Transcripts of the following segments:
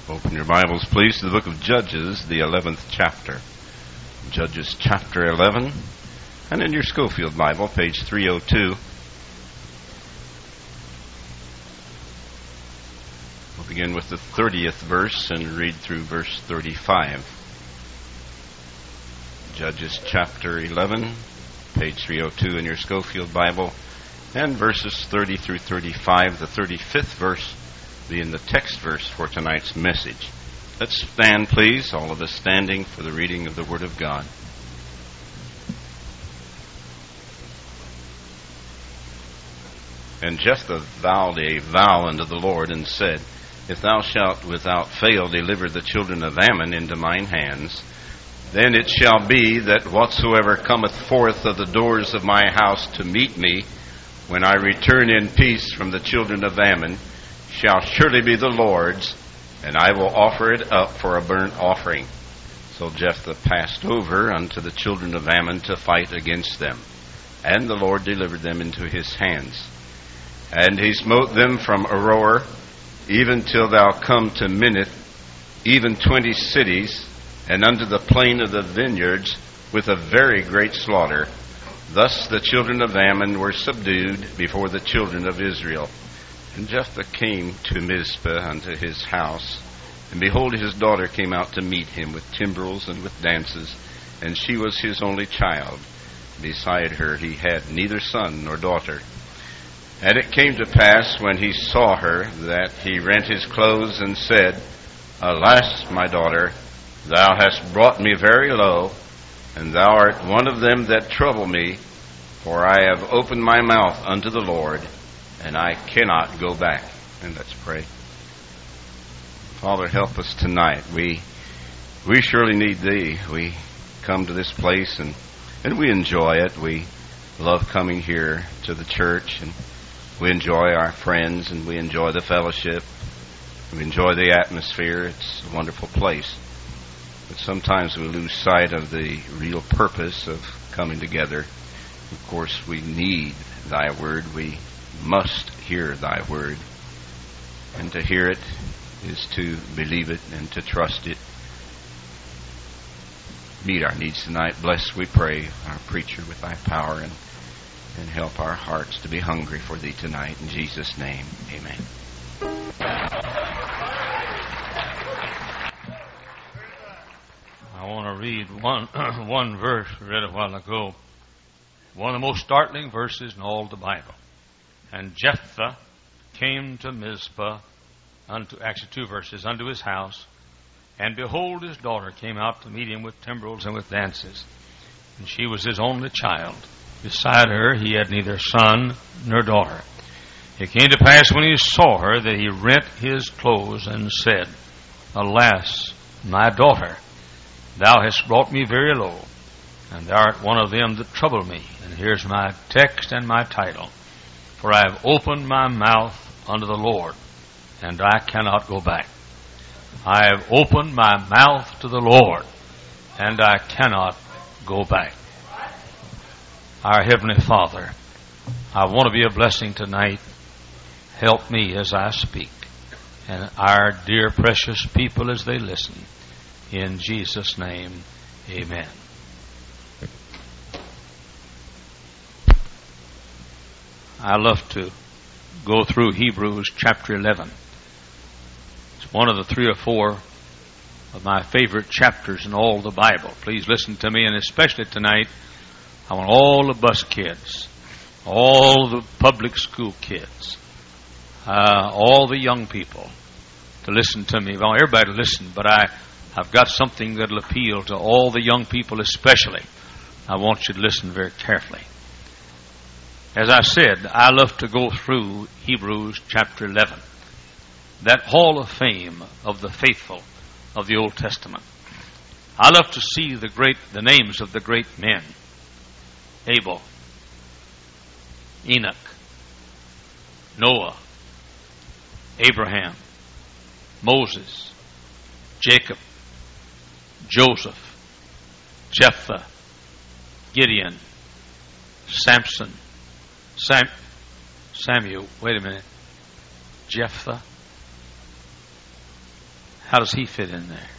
Open your Bibles, please, to the book of Judges, the 11th chapter. Judges chapter 11, and in your Schofield Bible, page 302. We'll begin with the 30th verse and read through verse 35. Judges chapter 11, page 302 in your Schofield Bible, and verses 30 through 35, the 35th verse being the text verse for tonight's message. Let's stand, please, all of us standing for the reading of the Word of God. And Jephthah vowed a vow unto the Lord, and said, If thou shalt without fail deliver the children of Ammon into mine hands, then it shall be that whatsoever cometh forth of the doors of my house to meet me, when I return in peace from the children of Ammon, shall surely be the Lord's, and I will offer it up for a burnt offering. So Jephthah passed over unto the children of Ammon to fight against them, and the Lord delivered them into his hands. And he smote them from Aroer, even till thou come to Minnith, even 20 cities, and unto the plain of the vineyards, with a very great slaughter. Thus the children of Ammon were subdued before the children of Israel. And Jephthah came to Mizpah unto his house, and behold, his daughter came out to meet him with timbrels and with dances, and she was his only child. Beside her he had neither son nor daughter. And it came to pass, when he saw her, that he rent his clothes and said, Alas, my daughter, thou hast brought me very low, and thou art one of them that trouble me, for I have opened my mouth unto the Lord, and I cannot go back. And let's pray. Father, help us tonight. We surely need Thee. We come to this place and we enjoy it. We love coming here to the church, and we enjoy our friends, and we enjoy the fellowship. We enjoy the atmosphere. It's a wonderful place. But sometimes we lose sight of the real purpose of coming together. Of course, we need Thy Word. We must hear Thy Word. And to hear it is to believe it and to trust it. Meet our needs tonight. Bless, we pray, our preacher with Thy power, and help our hearts to be hungry for Thee tonight. In Jesus' name, amen. I want to read one verse I read a while ago. One of the most startling verses in all the Bible. And Jephthah came to Mizpah, actually 2 verses, unto his house, and behold, his daughter came out to meet him with timbrels and with dances, and she was his only child. Beside her he had neither son nor daughter. It came to pass, when he saw her, that he rent his clothes and said, Alas, my daughter, thou hast brought me very low, and thou art one of them that trouble me. And here's my text and my title. For I have opened my mouth unto the Lord, and I cannot go back. I have opened my mouth to the Lord, and I cannot go back. Our Heavenly Father, I want to be a blessing tonight. Help me as I speak, and our dear precious people as they listen. In Jesus' name, amen. I love to go through Hebrews chapter 11. It's one of the 3 or 4 of my favorite chapters in all the Bible. Please listen to me, and especially tonight, I want all the bus kids, all the public school kids, all the young people to listen to me. I want everybody to listen, but I've got something that will appeal to all the young people especially. I want you to listen very carefully. As I said, I love to go through Hebrews chapter 11, that hall of fame of the faithful of the Old Testament. I love to see the names of the great men: Abel, Enoch, Noah, Abraham, Moses, Jacob, Joseph, Jephthah, Gideon, Samson, Samuel, wait a minute, Jephthah, How does he fit in there?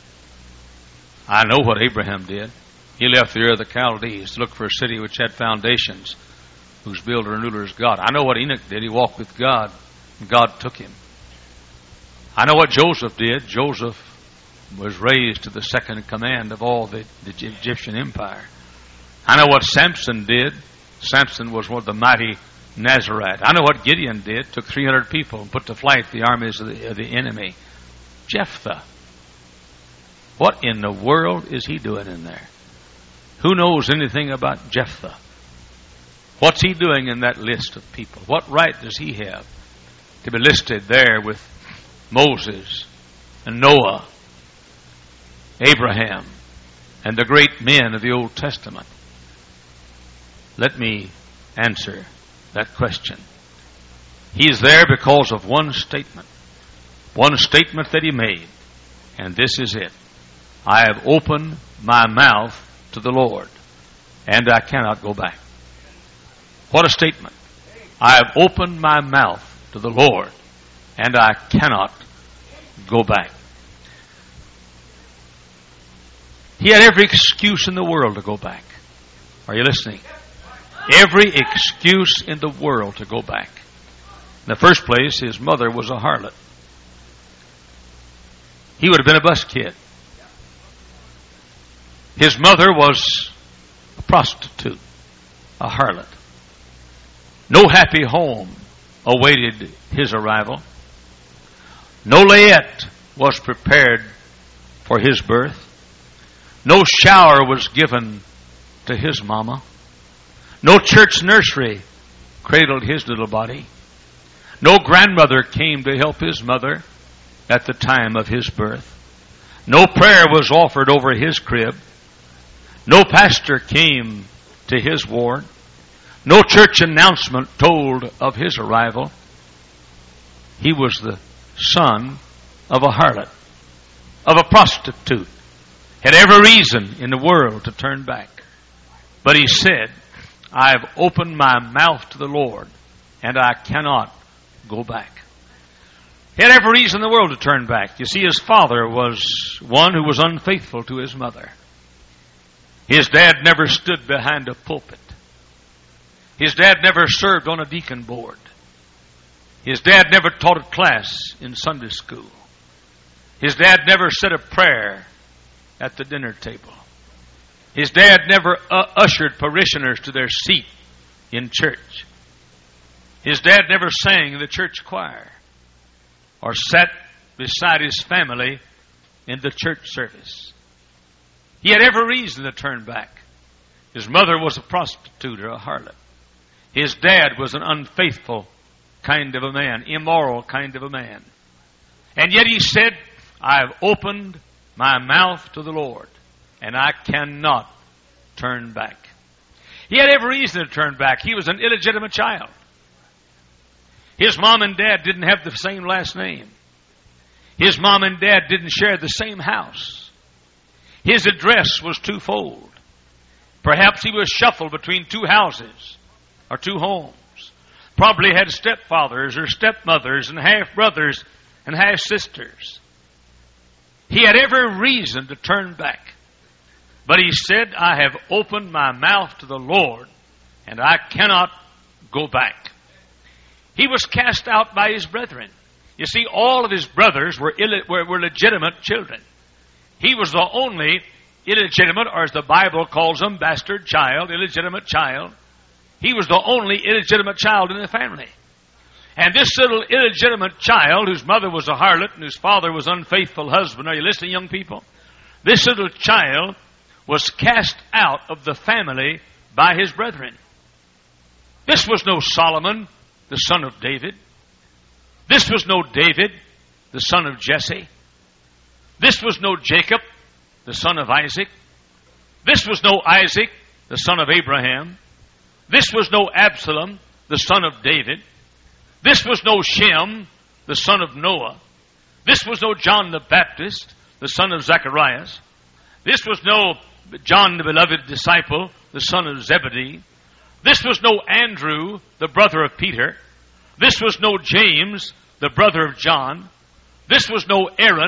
I know what Abraham did. He left the Ur of the Chaldees to look for a city which had foundations, whose builder and ruler is God. I know what Enoch did. He walked with God, and God took him. I know what Joseph did. Joseph was raised to the second in command of all the Egyptian empire. I know what Samson did. Samson was one of the mighty Nazarite. I know what Gideon did. Took 300 people and put to flight the armies of the enemy. Jephthah. What in the world is he doing in there? Who knows anything about Jephthah? What's he doing in that list of people? What right does he have to be listed there with Moses and Noah, Abraham, and the great men of the Old Testament? Let me answer that question. He is there because of one statement that he made, and this is it. I have opened my mouth to the Lord, and I cannot go back. What a statement. I have opened my mouth to the Lord, and I cannot go back. He had every excuse in the world to go back. Are you listening? Every excuse in the world to go back. In the first place, his mother was a harlot. He would have been a bus kid. His mother was a prostitute, a harlot. No happy home awaited his arrival. No layette was prepared for his birth. No shower was given to his mama. No church nursery cradled his little body. No grandmother came to help his mother at the time of his birth. No prayer was offered over his crib. No pastor came to his ward. No church announcement told of his arrival. He was the son of a harlot, of a prostitute. Had every reason in the world to turn back. But he said, I have opened my mouth to the Lord, and I cannot go back. He had every reason in the world to turn back. You see, his father was one who was unfaithful to his mother. His dad never stood behind a pulpit. His dad never served on a deacon board. His dad never taught a class in Sunday school. His dad never said a prayer at the dinner table. His dad never ushered parishioners to their seat in church. His dad never sang in the church choir or sat beside his family in the church service. He had every reason to turn back. His mother was a prostitute or a harlot. His dad was an unfaithful kind of a man, immoral kind of a man. And yet he said, I have opened my mouth to the Lord, and I cannot turn back. He had every reason to turn back. He was an illegitimate child. His mom and dad didn't have the same last name. His mom and dad didn't share the same house. His address was twofold. Perhaps he was shuffled between two houses or two homes. Probably had stepfathers or stepmothers and half-brothers and half-sisters. He had every reason to turn back. But he said, I have opened my mouth to the Lord, and I cannot go back. He was cast out by his brethren. You see, all of his brothers were legitimate children. He was the only illegitimate, or as the Bible calls them, bastard child, illegitimate child. He was the only illegitimate child in the family. And this little illegitimate child, whose mother was a harlot and whose father was an unfaithful husband, are you listening, young people? This little child was cast out of the family by his brethren. This was no Solomon, the son of David. This was no David, the son of Jesse. This was no Jacob, the son of Isaac. This was no Isaac, the son of Abraham. This was no Absalom, the son of David. This was no Shem, the son of Noah. This was no John the Baptist, the son of Zacharias. This was no John the beloved disciple, the son of Zebedee. This was no Andrew, the brother of Peter. This was no James, the brother of John. This was no Aaron,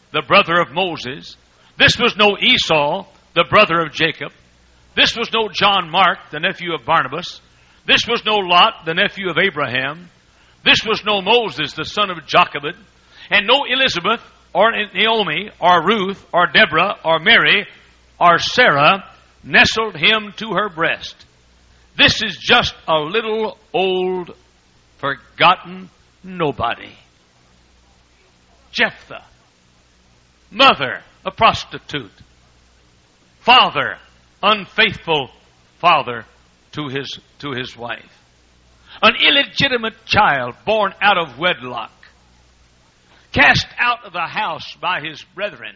the brother of Moses. This was no Esau, the brother of Jacob. This was no John Mark, the nephew of Barnabas. This was no Lot, the nephew of Abraham. This was no Moses, the son of Jochebed. And no Elizabeth, or Naomi, or Ruth, or Deborah, or Mary, or Sarah nestled him to her breast. This is just a little old, forgotten nobody. Jephthah. Mother, a prostitute. Father, unfaithful father to his wife. An illegitimate child born out of wedlock. Cast out of the house by his brethren.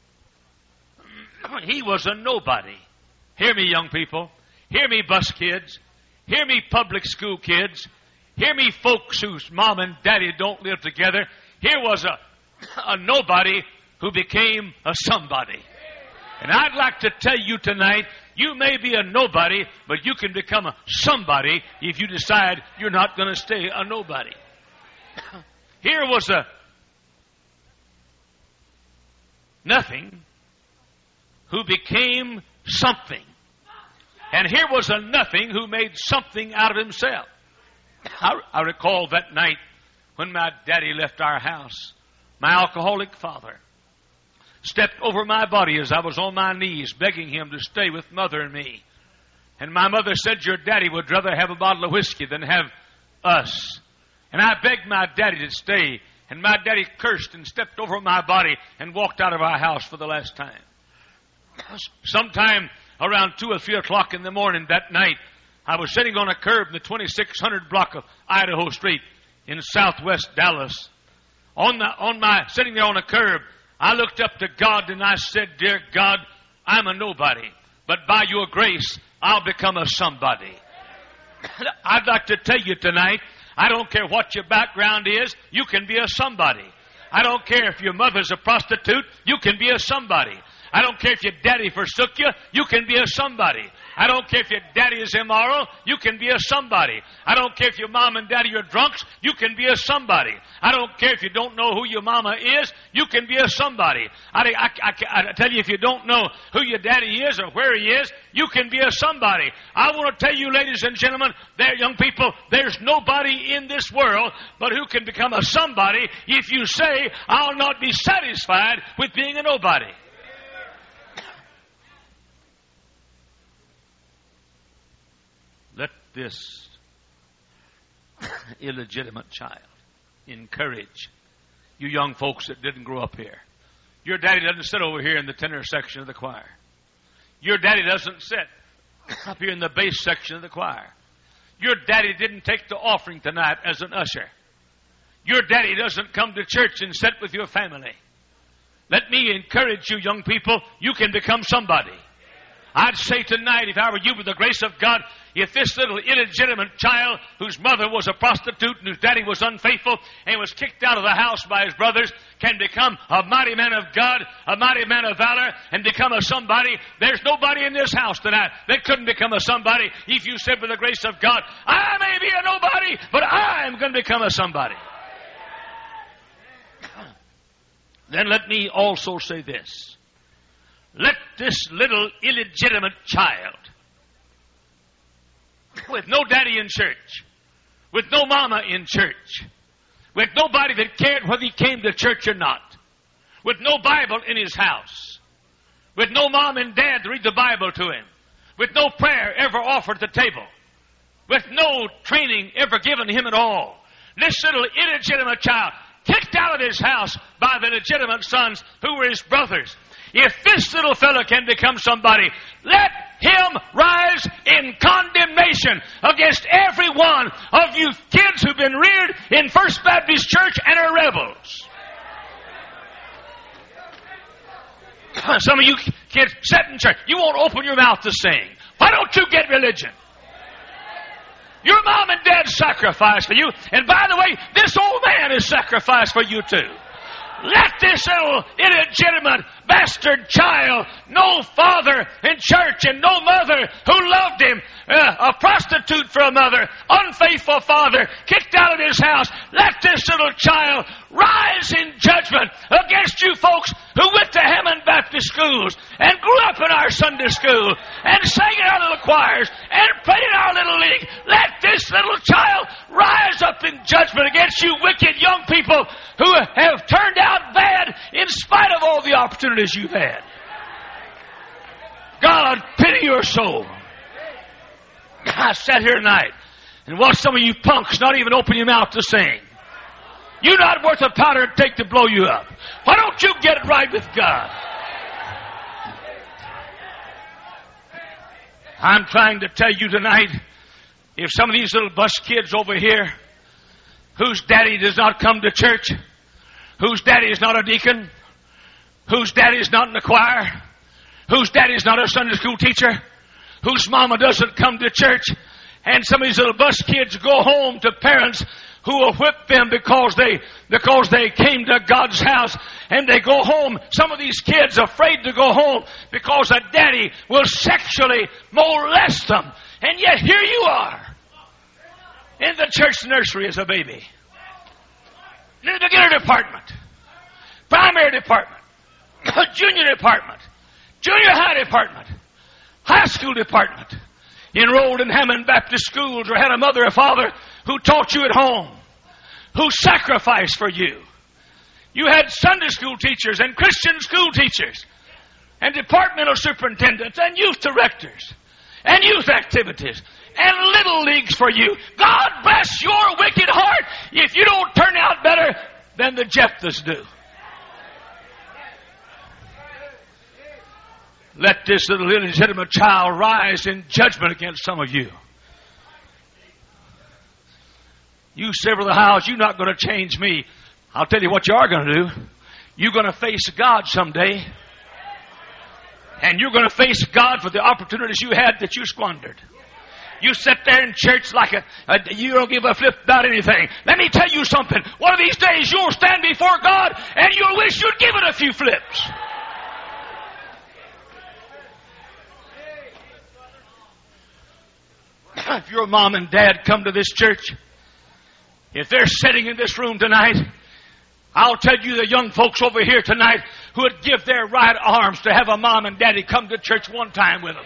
He was a nobody. Hear me, young people. Hear me, bus kids. Hear me, public school kids. Hear me, folks whose mom and daddy don't live together. Here was a nobody who became a somebody. And I'd like to tell you tonight, you may be a nobody, but you can become a somebody if you decide you're not going to stay a nobody. Here was a nothing who became something. And here was a nothing who made something out of himself. I recall that night when my daddy left our house. My alcoholic father stepped over my body as I was on my knees begging him to stay with Mother and me. And my mother said, your daddy would rather have a bottle of whiskey than have us. And I begged my daddy to stay. And my daddy cursed and stepped over my body and walked out of our house for the last time. Sometime around 2 or 3 o'clock in the morning that night, I was sitting on a curb in the 2600 block of Idaho Street in southwest Dallas. Sitting there on a curb, I looked up to God and I said, dear God, I'm a nobody, but by your grace, I'll become a somebody. I'd like to tell you tonight, I don't care what your background is, you can be a somebody. I don't care if your mother's a prostitute, you can be a somebody. I don't care if your daddy forsook you, you can be a somebody. I don't care if your daddy is immoral, you can be a somebody. I don't care if your mom and daddy are drunks, you can be a somebody. I don't care if you don't know who your mama is, you can be a somebody. I tell you, if you don't know who your daddy is or where he is, you can be a somebody. I want to tell you, ladies and gentlemen, there, young people, there's nobody in this world but who can become a somebody if you say, I'll not be satisfied with being a nobody. Let this illegitimate child encourage you young folks that didn't grow up here. Your daddy doesn't sit over here in the tenor section of the choir. Your daddy doesn't sit up here in the bass section of the choir. Your daddy didn't take the offering tonight as an usher. Your daddy doesn't come to church and sit with your family. Let me encourage you, young people, you can become somebody. I'd say tonight, if I were you, with the grace of God, if this little illegitimate child whose mother was a prostitute and whose daddy was unfaithful and was kicked out of the house by his brothers can become a mighty man of God, a mighty man of valor, and become a somebody, there's nobody in this house tonight that couldn't become a somebody if you said, with the grace of God, I may be a nobody, but I'm going to become a somebody. Then let me also say this. Let this little illegitimate child, with no daddy in church, with no mama in church, with nobody that cared whether he came to church or not, with no Bible in his house, with no mom and dad to read the Bible to him, with no prayer ever offered at the table, with no training ever given him at all, this little illegitimate child, kicked out of his house by the legitimate sons who were his brothers. If this little fellow can become somebody, let him rise in condemnation against every one of you kids who've been reared in First Baptist Church and are rebels. Some of you kids sit in church, you won't open your mouth to sing. Why don't you get religion? Your mom and dad sacrificed for you, and by the way, this old man is sacrificed for you too. Let this little illegitimate bastard child, no father in church and no mother who loved him, a prostitute for a mother, unfaithful father, kicked out of his house. Let this little child rise in judgment against you folks who went to Hammond Baptist schools and grew up in our Sunday school and sang in our little choirs and played in our little league. Let this little child rise up in judgment against you wicked young people who have turned out bad in spite of all the opportunities you've had. God, pity your soul. I sat here tonight and watched some of you punks not even open your mouth to sing. You're not worth a powder and take to blow you up. Why don't you get right with God? I'm trying to tell you tonight, if some of these little bus kids over here, whose daddy does not come to church, whose daddy is not a deacon, whose daddy is not in the choir, whose daddy is not a Sunday school teacher, whose mama doesn't come to church, and some of these little bus kids go home to parents who will whip them because they came to God's house, and they go home. Some of these kids are afraid to go home because a daddy will sexually molest them. And yet here you are in the church nursery as a baby, in the beginner department, primary department, junior department, junior high department, high school department, enrolled in Hammond Baptist schools, or had a mother or father who taught you at home, who sacrificed for you. You had Sunday school teachers and Christian school teachers and departmental superintendents and youth directors and youth activities and little leagues for you. God bless your wicked heart if you don't turn out better than the Jephthahs do. Let this little illegitimate child rise in judgment against some of you. You sever the house, you're not going to change me. I'll tell you what you are going to do. You're going to face God someday. And you're going to face God for the opportunities you had that you squandered. You sit there in church like you don't give a flip about anything. Let me tell you something. One of these days you'll stand before God and you'll wish you'd given a few flips. If your mom and dad come to this church, if they're sitting in this room tonight, I'll tell you the young folks over here tonight who would give their right arms to have a mom and daddy come to church one time with them.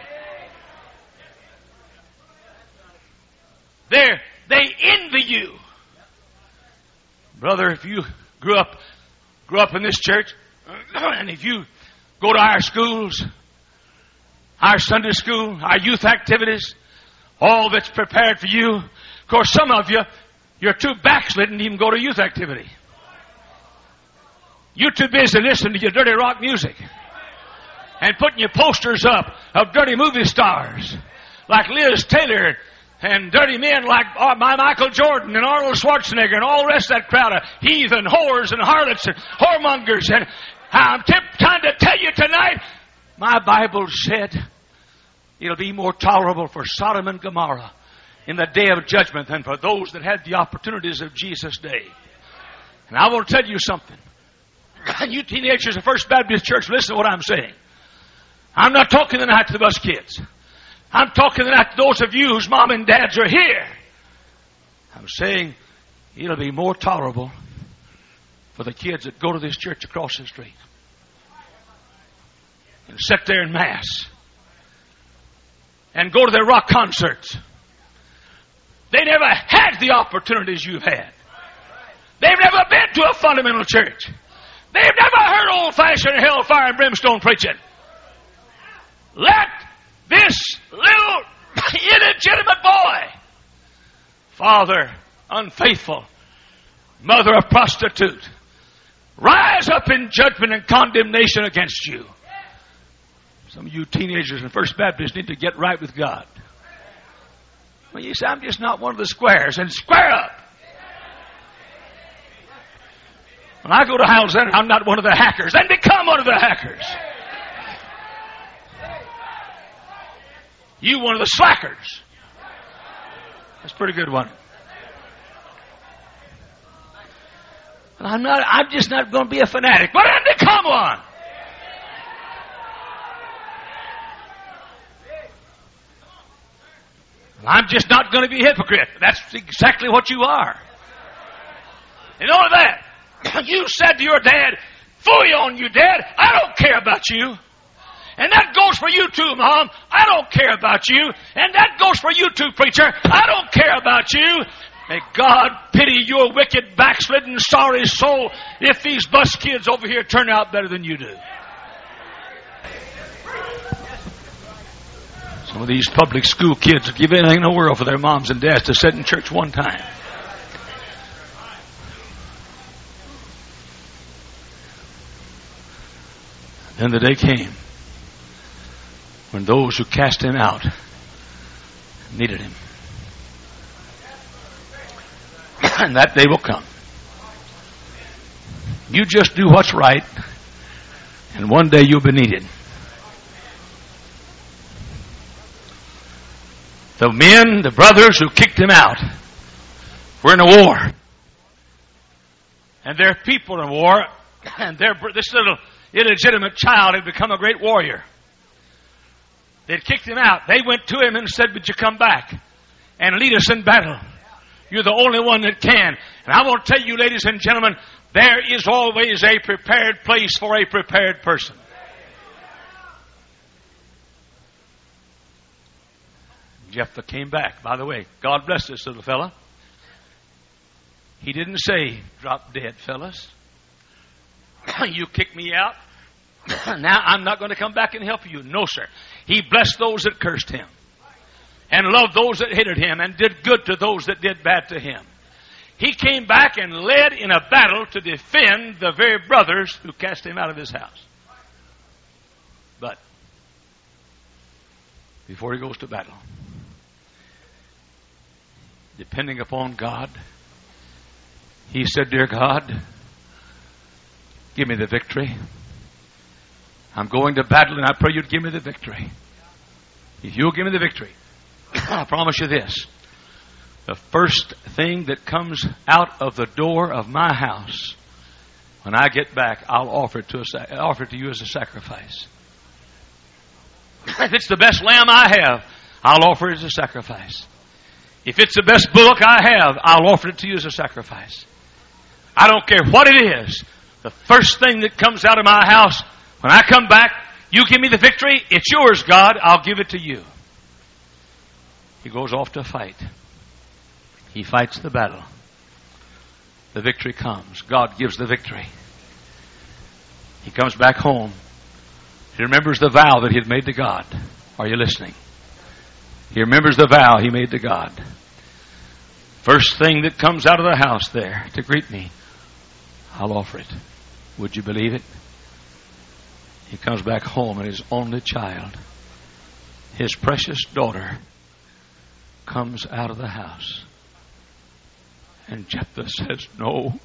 They envy you. Brother, if you grew up in this church, and if you go to our schools, our Sunday school, our youth activities, all that's prepared for you. Of course, some of you, you're too backslidden to even go to youth activity. You're too busy listening to your dirty rock music and putting your posters up of dirty movie stars like Liz Taylor and dirty men like Michael Jordan and Arnold Schwarzenegger and all the rest of that crowd of heathen, whores and harlots and whoremongers. And I'm trying to tell you tonight, my Bible said it'll be more tolerable for Sodom and Gomorrah in the day of judgment than for those that had the opportunities of Jesus' day. And I want to tell you something. You teenagers of First Baptist Church, listen to what I'm saying. I'm not talking tonight to the bus kids. I'm talking tonight to those of you whose mom and dads are here. I'm saying it'll be more tolerable for the kids that go to this church across the street and sit there in Mass and go to their rock concerts. They never had the opportunities you've had. They've never been to a fundamental church. They've never heard old-fashioned hellfire and brimstone preaching. Let this little illegitimate boy, father unfaithful, mother a prostitute, rise up in judgment and condemnation against you. Some of you teenagers in First Baptist need to get right with God. Well, you say, I'm just not one of the squares. And square up. When I go to Highland Center, I'm not one of the hackers. Then become one of the hackers. You one of the slackers. That's a pretty good one. I'm just not going to be a fanatic. But then become one. I'm just not going to be a hypocrite. That's exactly what you are. You know that? You said to your dad, "Fully on you, Dad. I don't care about you." And that goes for you too, Mom. I don't care about you. And that goes for you too, preacher. I don't care about you. May God pity your wicked, backslidden, sorry soul if these bus kids over here turn out better than you do. Some of these public school kids would give anything in the world for their moms and dads to sit in church one time. Then the day came when those who cast him out needed him. And that day will come. You just do what's right, and one day you'll be needed. The men, the brothers who kicked him out, were in a war. And their people in war, and this little illegitimate child had become a great warrior. They'd kicked him out. They went to him and said, "Would you come back and lead us in battle? You're the only one that can." And I want to tell you, ladies and gentlemen, there is always a prepared place for a prepared person. Jephthah came back. By the way, God bless this little fella. He didn't say, "Drop dead, fellas. You kicked me out. Now I'm not going to come back and help you." No, sir. He blessed those that cursed him, and loved those that hated him, and did good to those that did bad to him. He came back and led in a battle to defend the very brothers who cast him out of his house. But before he goes to battle, depending upon God, he said, "Dear God, give me the victory. I'm going to battle, and I pray you'd give me the victory. If you'll give me the victory, I promise you this. The first thing that comes out of the door of my house, when I get back, I'll offer it to you as a sacrifice. If it's the best lamb I have, I'll offer it as a sacrifice. If it's the best bullock I have, I'll offer it to you as a sacrifice. I don't care what it is. The first thing that comes out of my house, when I come back, you give me the victory. It's yours, God. I'll give it to you." He goes off to fight. He fights the battle. The victory comes. God gives the victory. He comes back home. He remembers the vow that he had made to God. Are you listening? He remembers the vow he made to God. First thing that comes out of the house there to greet me, I'll offer it. Would you believe it? He comes back home, and his only child, his precious daughter, comes out of the house. And Jephthah says, "No.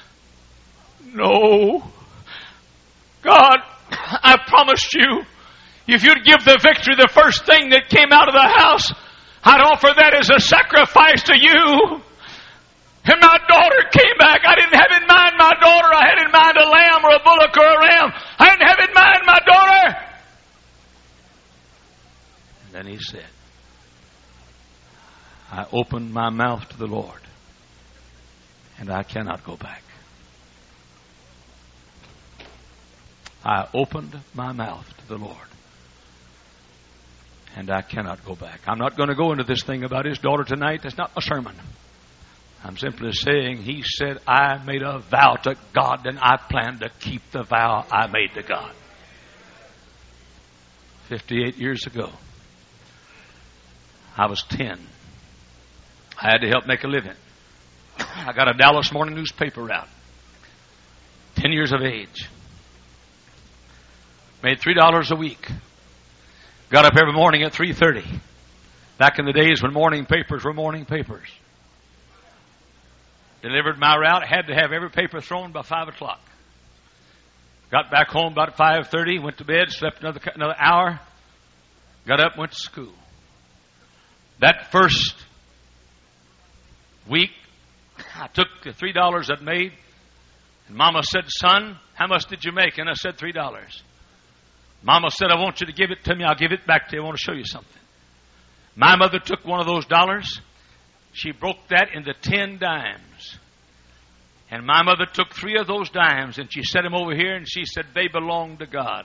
No. God, I promised you, if you'd give the victory, the first thing that came out of the house, I'd offer that as a sacrifice to you." And my daughter came back. I didn't have in mind my daughter. I had in mind a lamb or a bullock or a ram. I didn't have in mind my daughter. And then he said, "I opened my mouth to the Lord, and I cannot go back." I opened my mouth to the Lord, and I cannot go back. I'm not going to go into this thing about his daughter tonight. That's not a sermon. I'm simply saying he said, "I made a vow to God, and I plan to keep the vow I made to God." 58 years ago, I was 10. I had to help make a living. I got a Dallas Morning newspaper out. 10 years of age. Made $3 a week. Got up every morning at 3:30. Back in the days when morning papers were morning papers. Delivered my route. Had to have every paper thrown by 5 o'clock. Got back home about 5:30. Went to bed. Slept another hour. Got up. Went to school. That first week, I took the $3 I'd made. And Mama said, "Son, how much did you make?" And I said, $3. Mama said, "I want you to give it to me. I'll give it back to you. I want to show you something." My mother took one of those dollars. She broke that into 10 dimes. And my mother took 3 of those dimes and she set them over here and she said, they belong to God.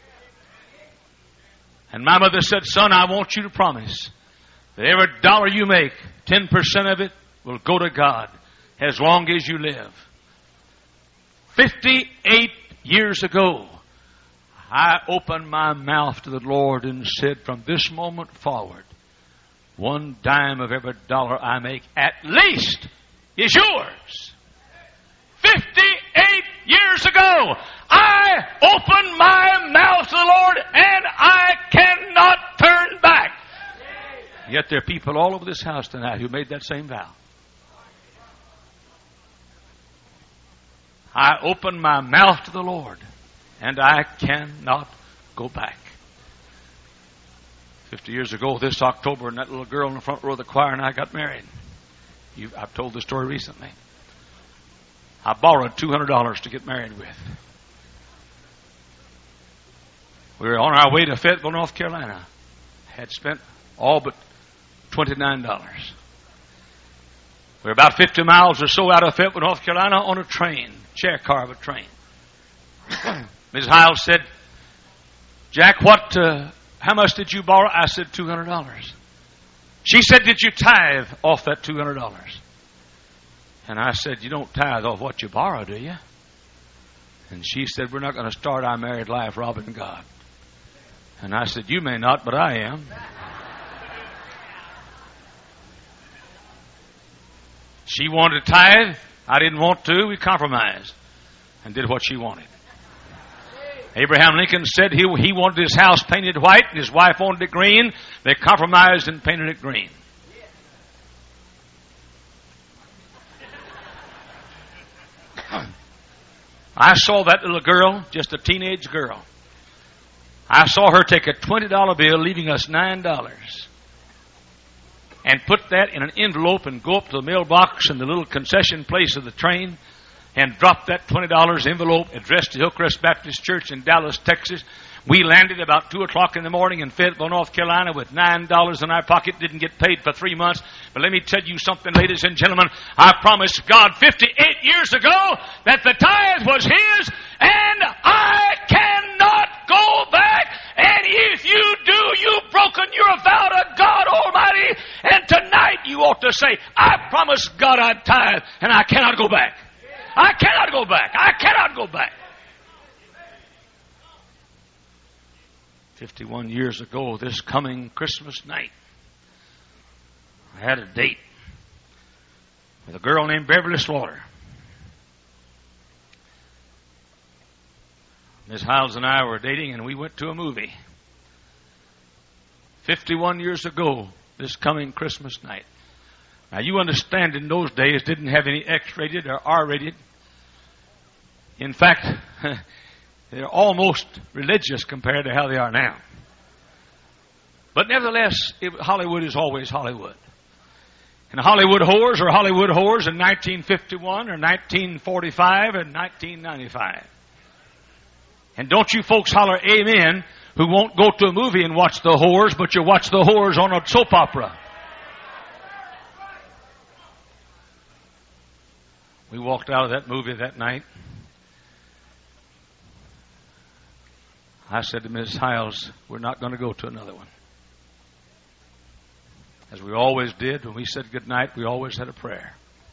And my mother said, son, I want you to promise that every dollar you make, 10% of it will go to God as long as you live. 58 years ago, I opened my mouth to the Lord and said, from this moment forward, 1 dime of every dollar I make at least is yours. 58 years ago, I opened my mouth to the Lord and I cannot turn back. Yet there are people all over this house tonight who made that same vow. I opened my mouth to the Lord and I cannot go back. 50 years ago this October, and that little girl in the front row of the choir and I got married. I've told the story recently. I borrowed $200 to get married with. We were on our way to Fayetteville, North Carolina. Had spent all but $29. We were about 50 miles or so out of Fayetteville, North Carolina on a train, chair car of a train. Ms. Hiles said, Jack, how much did you borrow? I said, $200. She said, did you tithe off that $200? And I said, you don't tithe off what you borrow, do you? And she said, we're not going to start our married life robbing God. And I said, you may not, but I am. She wanted to tithe. I didn't want to. We compromised and did what she wanted. Abraham Lincoln said he wanted his house painted white and his wife wanted it green. They compromised and painted it green. I saw that little girl, just a teenage girl. I saw her take a $20 bill, leaving us $9, and put that in an envelope and go up to the mailbox in the little concession place of the train and drop that $20 envelope addressed to Hillcrest Baptist Church in Dallas, Texas. We landed about 2 o'clock in the morning in Fayetteville, North Carolina with $9 in our pocket, didn't get paid for 3 months. But let me tell you something, ladies and gentlemen. I promised God 58 years ago that the tithe was His, and I cannot go back. And if you do, you've broken your vow to God Almighty. And tonight you ought to say, I promised God I'd tithe, and I cannot go back. I cannot go back. I cannot go back. 51 years ago, this coming Christmas night, I had a date with a girl named Beverly Slaughter. Miss Hiles and I were dating, and we went to a movie. 51 years ago, this coming Christmas night. Now, you understand in those days didn't have any X-rated or R-rated. In fact, they're almost religious compared to how they are now. But nevertheless, Hollywood is always Hollywood. And Hollywood whores are Hollywood whores in 1951 or 1945 or 1995. And don't you folks holler amen who won't go to a movie and watch the whores, but you watch the whores on a soap opera. We walked out of that movie that night. I said to Ms. Hiles, we're not going to go to another one. As we always did, when we said goodnight, we always had a prayer.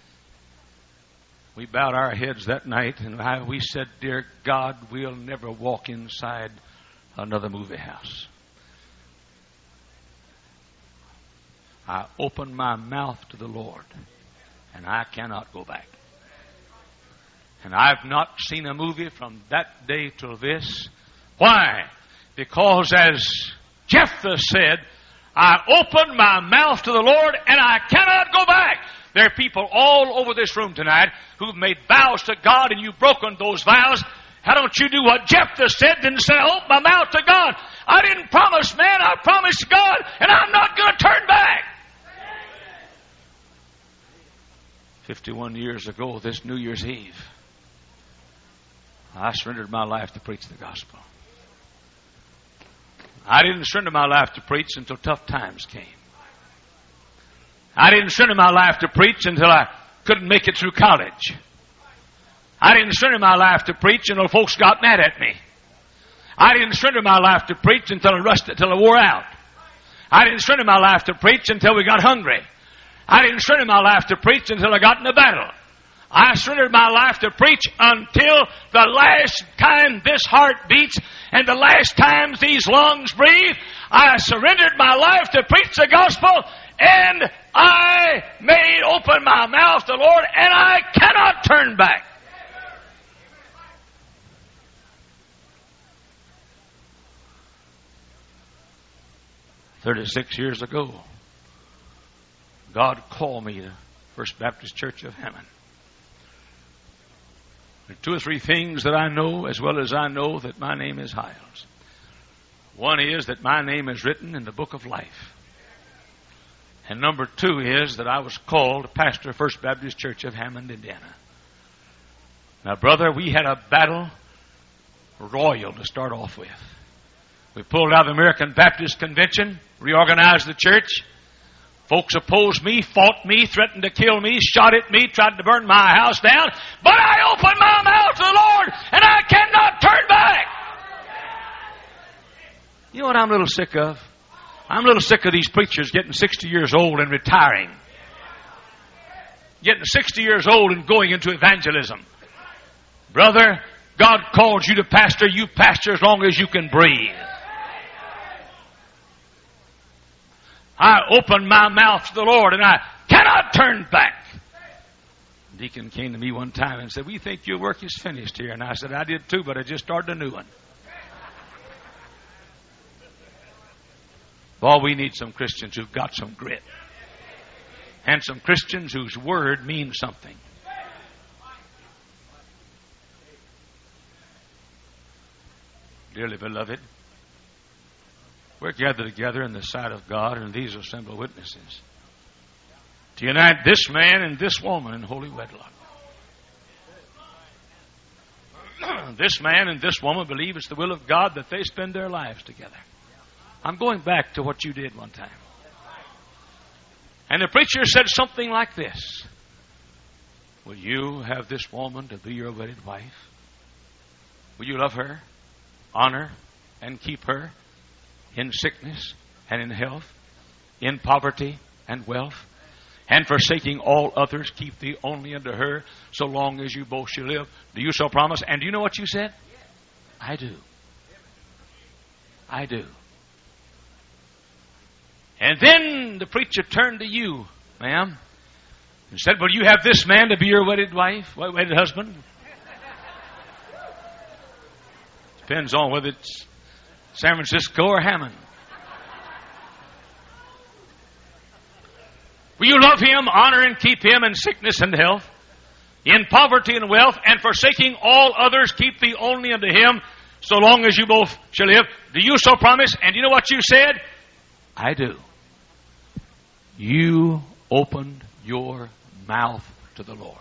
We bowed our heads that night, and we said, dear God, we'll never walk inside another movie house. I opened my mouth to the Lord, and I cannot go back. And I've not seen a movie from that day till this. Why? Because as Jephthah said, I opened my mouth to the Lord and I cannot go back. There are people all over this room tonight who've made vows to God and you've broken those vows. How don't you do what Jephthah said? Didn't say, I opened my mouth to God. I didn't promise man, I promised God, and I'm not going to turn back. 51 years ago, this New Year's Eve, I surrendered my life to preach the gospel. I didn't surrender my life to preach until tough times came. I didn't surrender my life to preach until I couldn't make it through college. I didn't surrender my life to preach until folks got mad at me. I didn't surrender my life to preach until I wore out. I didn't surrender my life to preach until we got hungry. I didn't surrender my life to preach until I got in a battle. I surrendered my life to preach until the last time this heart beats and the last time these lungs breathe. I surrendered my life to preach the gospel, and I made open my mouth to the Lord, and I cannot turn back. "36 years ago, God called me to First Baptist Church of Hammond. There are 2 or 3 things that I know, as well as I know that my name is Hiles. One is that my name is written in the book of life. And number 2 is that I was called to pastor First Baptist Church of Hammond, Indiana. Now, brother, we had a battle royal to start off with. We pulled out of the American Baptist Convention, reorganized the church. Folks opposed me, fought me, threatened to kill me, shot at me, tried to burn my house down. But I opened my mouth to the Lord, and I cannot turn back. You know what I'm a little sick of? I'm a little sick of these preachers getting 60 years old and retiring. Getting 60 years old and going into evangelism. Brother, God called you to pastor. You pastor as long as you can breathe. I opened my mouth to the Lord, and I cannot turn back. The deacon came to me one time and said, "We think your work is finished here." And I said, "I did too, but I just started a new one." Well, we need some Christians who've got some grit. And some Christians whose word means something. Dearly beloved, we're gathered together in the sight of God, and these assembled witnesses, to unite this man and this woman in holy wedlock. This man and this woman believe it's the will of God that they spend their lives together. I'm going back to what you did one time. And the preacher said something like this: "Will you have this woman to be your wedded wife? Will you love her, honor, and keep her in sickness and in health, in poverty and wealth, and forsaking all others, keep thee only unto her, so long as you both shall live? Do you so promise?" And do you know what you said? "I do. I do." And then the preacher turned to you, ma'am, and said, "Will you have this man to be your wedded wife, wedded husband?" Depends on whether it's San Francisco or Hammond. "Will you love him, honor and keep him in sickness and health, in poverty and wealth, and forsaking all others, keep thee only unto him, so long as you both shall live? Do you so promise?" And you know what you said? "I do." You opened your mouth to the Lord.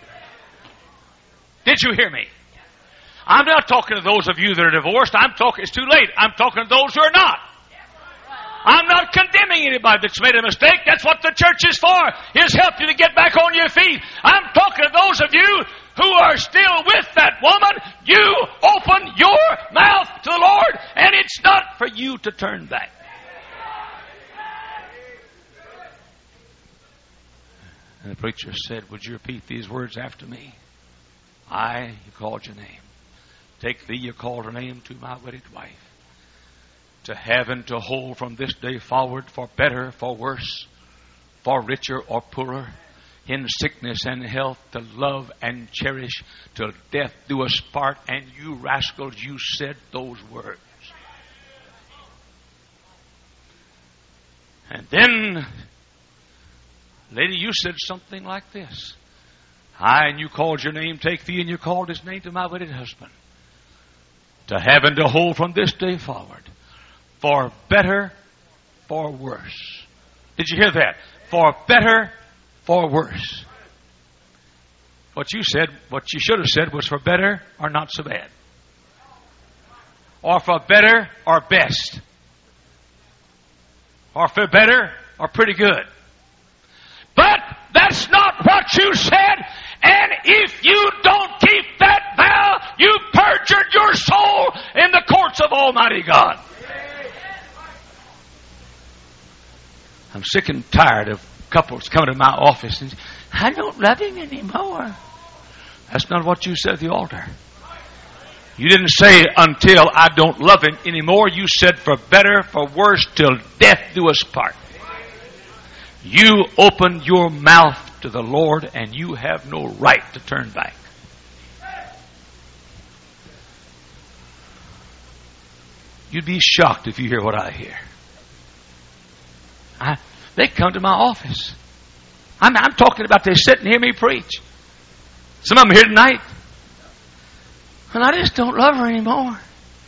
Did you hear me? I'm not talking to those of you that are divorced. It's too late. I'm talking to those who are not. I'm not condemning anybody that's made a mistake. That's what the church is for, is help you to get back on your feet. I'm talking to those of you who are still with that woman. You open your mouth to the Lord, and it's not for you to turn back. And the preacher said, "Would you repeat these words after me? I," he called your name. "Take thee," you called her name, "to my wedded wife. To have and to hold from this day forward, for better, for worse, for richer or poorer, in sickness and health, to love and cherish, till death do us part." And you rascals, you said those words. And then, lady, you said something like this: "I," and you called your name, "take thee," and you called his name, "to my wedded husband. To have and to hold from this day forward, for better, for worse." Did you hear that? For better, for worse. What you said, what you should have said was for better or not so bad. Or for better or best. Or for better or pretty good. But that's not what you said. And if you don't keep that vow, you perjured your soul in the courts of Almighty God. I'm sick and tired of couples coming to my office and say, I don't love him anymore. That's not what you said at the altar. You didn't say until I don't love him anymore. You said for better, for worse, till death do us part. You opened your mouth to the Lord and you have no right to turn back. You'd be shocked if you hear what I hear. They come to my office. I'm talking about they sit and hear me preach. Some of them here tonight. And I just don't love her anymore.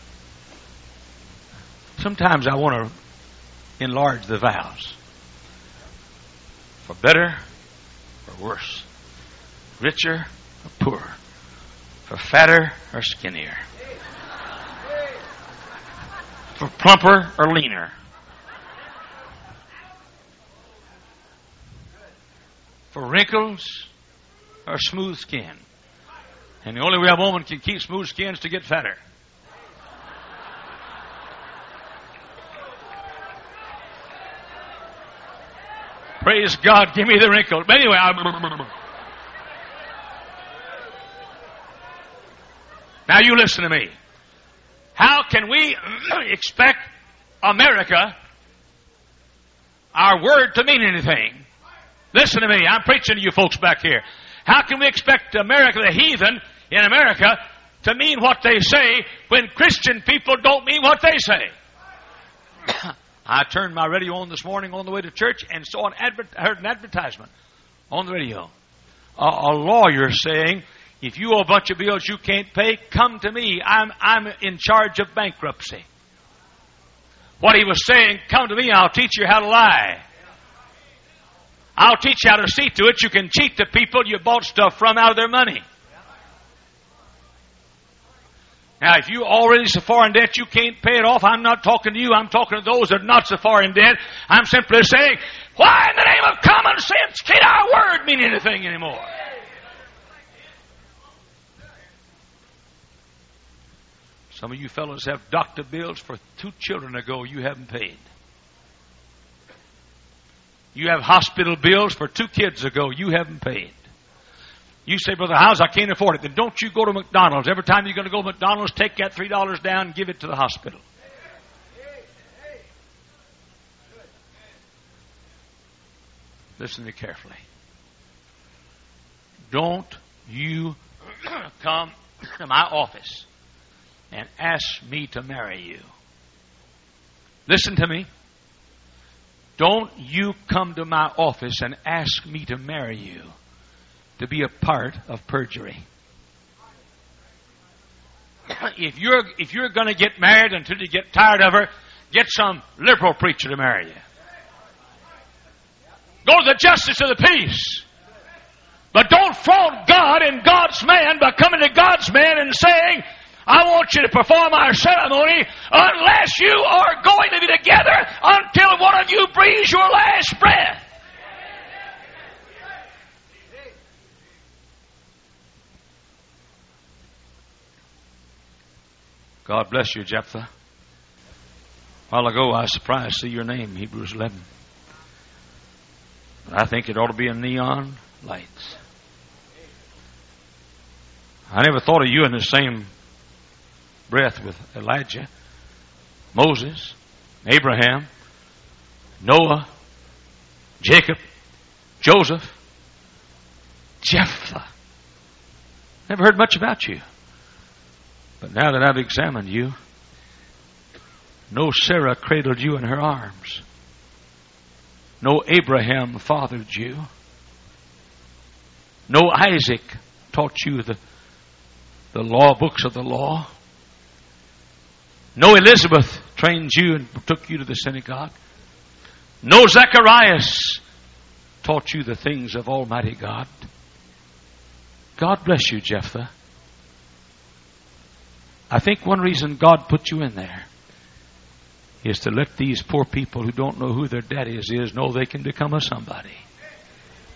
Sometimes I want to enlarge the vows. For better or worse. Richer or poorer. For fatter or skinnier. For plumper or leaner. For wrinkles or smooth skin. And the only way a woman can keep smooth skin is to get fatter. Praise God, give me the wrinkle. But anyway, now you listen to me. How can we expect America, our word, to mean anything? Listen to me. I'm preaching to you folks back here. How can we expect America, the heathen in America, to mean what they say when Christian people don't mean what they say? I turned my radio on this morning on the way to church and saw heard an advertisement on the radio. A lawyer saying, if you owe a bunch of bills you can't pay, come to me. I'm in charge of bankruptcy. What he was saying, come to me, I'll teach you how to lie. I'll teach you how to see to it you can cheat the people you bought stuff from out of their money. Now, if you're already so far in debt you can't pay it off, I'm not talking to you. I'm talking to those that are not so far in debt. I'm simply saying, why in the name of common sense can't our word mean anything anymore? Some of you fellows have doctor bills for 2 children ago you haven't paid. You have hospital bills for 2 kids ago you haven't paid. You say, Brother Howes, I can't afford it. Then don't you go to McDonald's. Every time you're going to go to McDonald's, take that $3 down and give it to the hospital. Listen to me carefully. Don't you come to my office and ask me to marry you. Listen to me. Don't you come to my office and ask me to marry you to be a part of perjury. If you're going to get married until you get tired of her, get some liberal preacher to marry you. Go to the justice of the peace. But don't fraud God and God's man by coming to God's man and saying, I want you to perform our ceremony unless you are going to be together until one of you breathes your last breath. God bless you, Jephthah. A while ago I was surprised to see your name, Hebrews 11. But I think it ought to be in neon lights. I never thought of you in the same breath with Elijah, Moses, Abraham, Noah, Jacob, Joseph, Jephthah. Never heard much about you. But now that I've examined you, no Sarah cradled you in her arms. No Abraham fathered you. No Isaac taught you the law, books of the law. No Elizabeth trained you and took you to the synagogue. No Zacharias taught you the things of Almighty God. God bless you, Jephthah. I think one reason God put you in there is to let these poor people who don't know who their daddy is know they can become a somebody.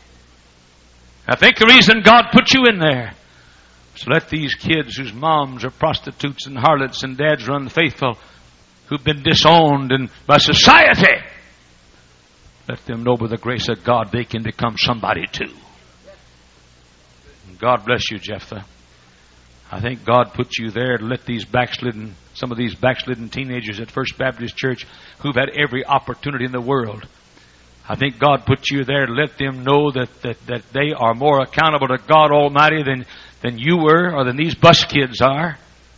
I think the reason God put you in there is to let these kids whose moms are prostitutes and harlots and dads are unfaithful, who've been disowned by society, let them know by the grace of God they can become somebody too. And God bless you, Jephthah. I think God put you there to let some of these backslidden teenagers at First Baptist Church who've had every opportunity in the world, I think God put you there to let them know that they are more accountable to God Almighty than you were or than these bus kids are.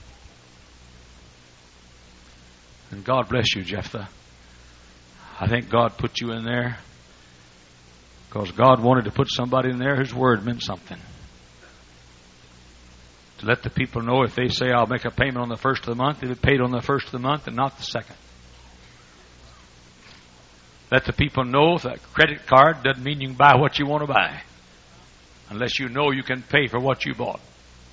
And God bless you, Jephthah. I think God put you in there because God wanted to put somebody in there whose word meant something. To let the people know if they say, I'll make a payment on the first of the month, it'll be paid on the first of the month and not the second. Let the people know that credit card doesn't mean you can buy what you want to buy unless you know you can pay for what you bought.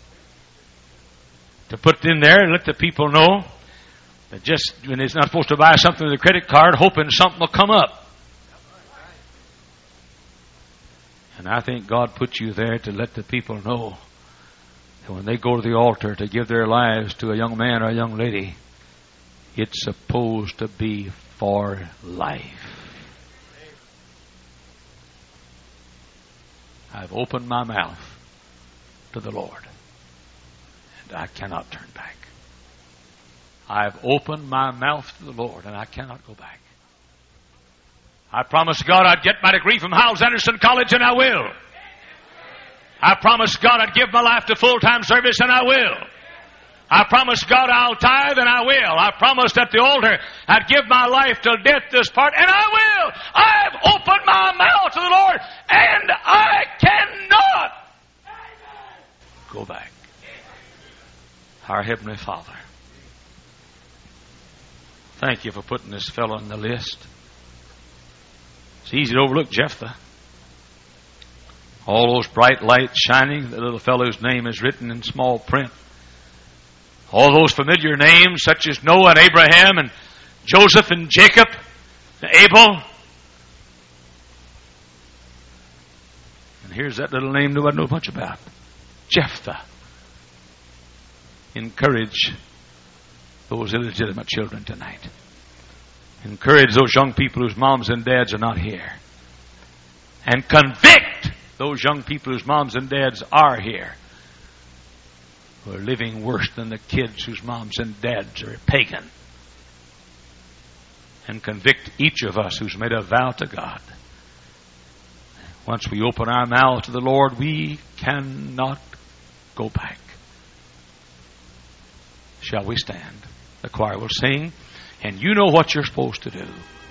To put in there and let the people know that just when they're not supposed to buy something with a credit card, hoping something will come up. And I think God put you there to let the people know that when they go to the altar to give their lives to a young man or a young lady, it's supposed to be for life. I've opened my mouth to the Lord, and I cannot turn back. I've opened my mouth to the Lord, and I cannot go back. I promised God I'd get my degree from Hyles Anderson College, and I will. I promised God I'd give my life to full-time service, and I will. I promised God I'll tithe, and I will. I promised at the altar I'd give my life till death this part, and I will. I've opened my mouth to the Lord, and I cannot go back. Our Heavenly Father, thank you for putting this fellow on the list. It's easy to overlook Jephthah. All those bright lights shining, the little fellow's name is written in small print. All those familiar names such as Noah and Abraham and Joseph and Jacob and Abel. And here's that little name nobody knows much about. Jephthah. Encourage those illegitimate children tonight. Encourage those young people whose moms and dads are not here. And convict those young people whose moms and dads are here, who are living worse than the kids whose moms and dads are pagan. And convict each of us who's made a vow to God. Once we open our mouth to the Lord, we cannot go back. Shall we stand? The choir will sing, and you know what you're supposed to do.